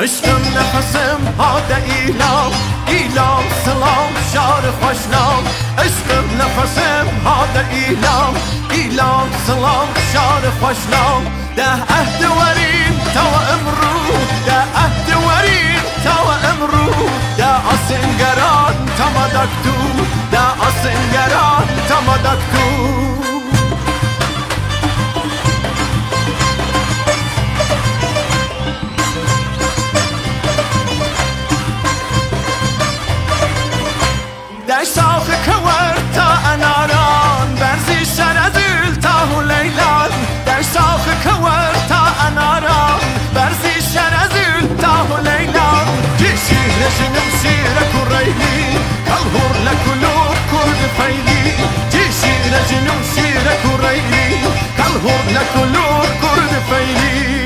عشقم نفسم هاده ایلام ایلام سلام شار خوشنام عشقم نفسم هاده ایلام ایلام سلام شار خوشنام ده عهد ورین تا امرو ده عهد ورین تا امرو ده آسنگران تا مدکتو ده آسنگران تا مدکتو در شاخ کور تا اناران برزی شرزیل تا لیلان در شاخ کور تا اناران برزی شرزیل تا لیلان جی شیر جنم شیر کوریلی کلهور لکلوب کرد فیلی جی شیر جنم شیر کوریلی کلهور لکلوب کرد فیلی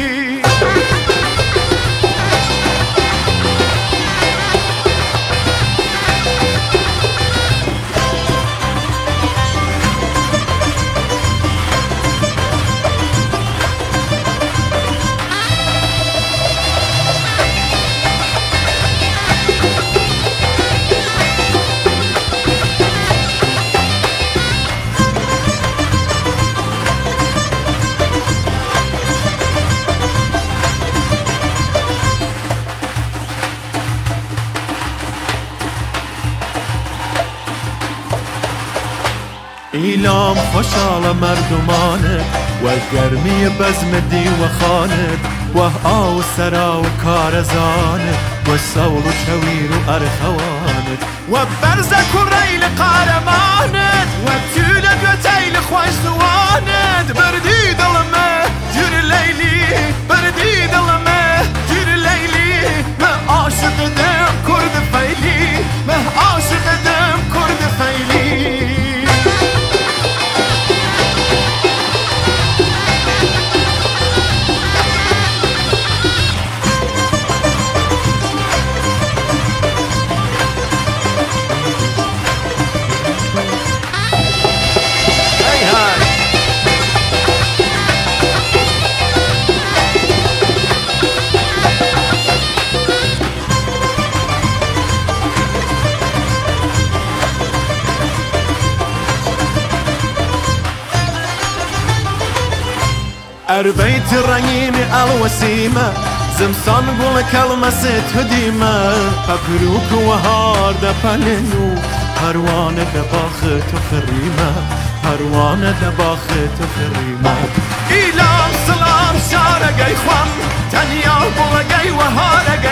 ایلام خوشحال مردمانه و گرمی بزم دی و خانه و آو سرا و کارزانه و سول و شویر و ارخوانه و برزک و ریل قارمانه و تیل گتیل خوش دوانه بردی دلمه جور لیلی بردی دلمه جور لیلی من عاشق دم کرد فیلی من عاشق دم کرد فیلی بيت الرنين الوسيمة زمسان قول كلمة ست هديمة فكروك وهار دا بلنو هروانة دا باخت وخريمة هروانة دا باخت وخريمة إيلام سلام شارة جاي خوام تنيا بولا جاي وهارة